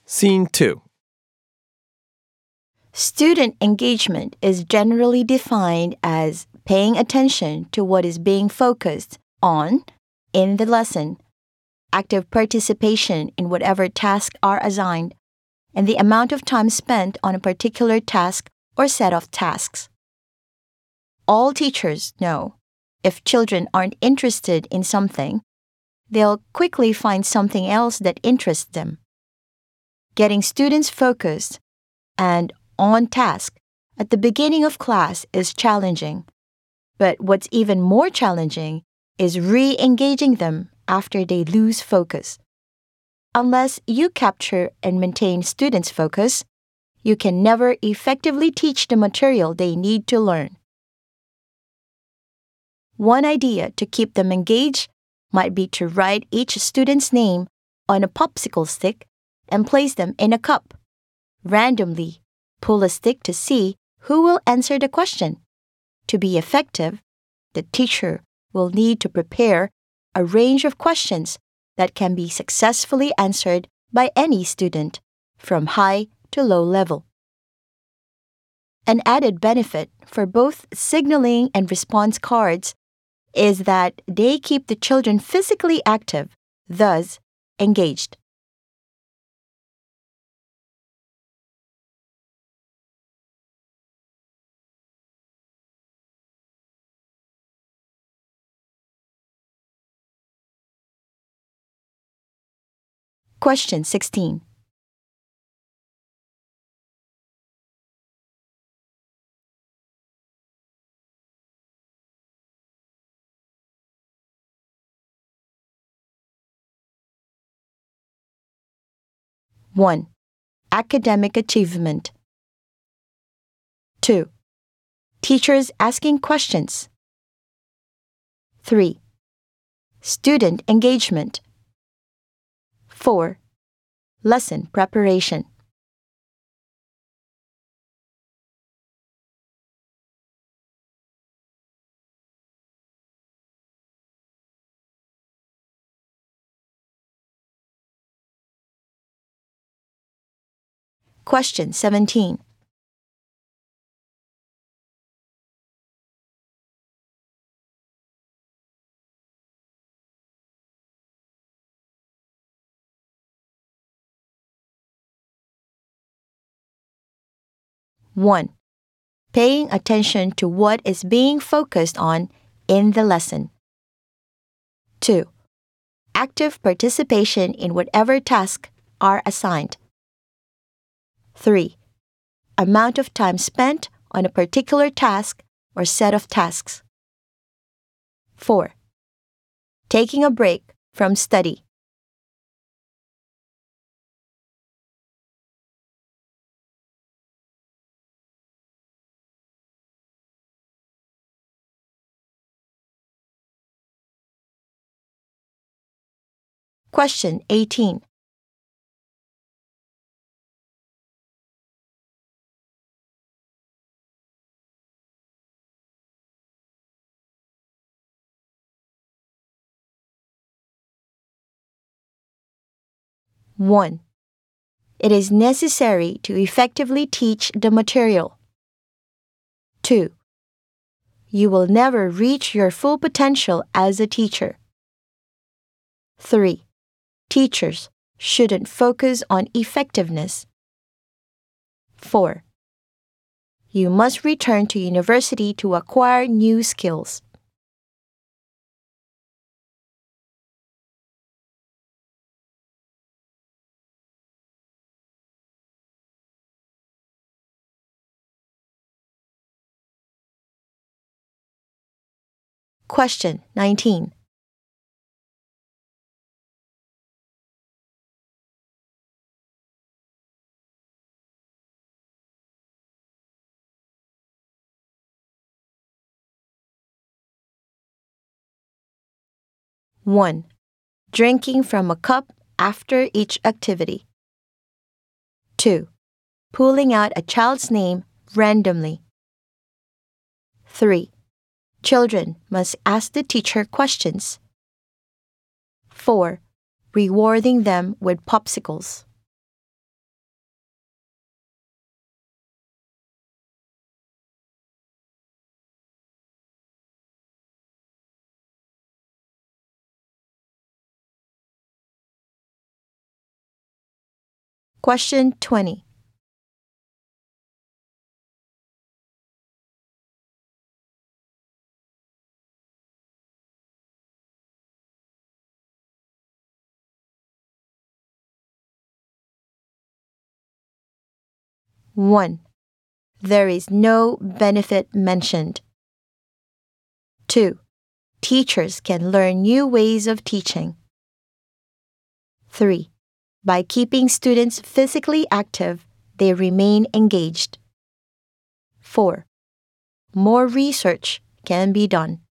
Scene 2. Student engagement is generally defined as paying attention to what is being focused on in the lesson, active participation in whatever tasks are assigned, and the amount of time spent on a particular task or set of tasks. All teachers know if children aren't interested in something, they'll quickly find something else that interests them. Getting students focused and on task at the beginning of class is challenging, but what's even more challenging is re-engaging them after they lose focus. Unless you capture and maintain students' focus, you can never effectively teach the material they need to learn. One idea to keep them engaged might be to write each student's name on a popsicle stick and place them in a cup. Randomly, pull a stick to see who will answer the question. To be effective, the teacher will need to prepare a range of questions that can be successfully answered by any student, from high to low level. An added benefit for both signaling and response cards is that they keep the children physically active, thus engaged. Question 16. One, academic achievement. 2, teachers asking questions. 3, student engagement. 4, lesson preparation. Question 17. One, paying attention to what is being focused on in the lesson. 2, active participation in whatever tasks are assigned. 3, amount of time spent on a particular task or set of tasks. 4, taking a break from study. Question 18. One, it is necessary to effectively teach the material. 2, you will never reach your full potential as a teacher. 3, teachers shouldn't focus on effectiveness. 4, you must return to university to acquire new skills. Question 19. One, drinking from a cup after each activity. 2, pulling out a child's name randomly. 3, children must ask the teacher questions. 4, rewarding them with popsicles. Question 20. One. There is no benefit mentioned. 2. Teachers can learn new ways of teaching. 3. By keeping students physically active, they remain engaged. 4. More research can be done.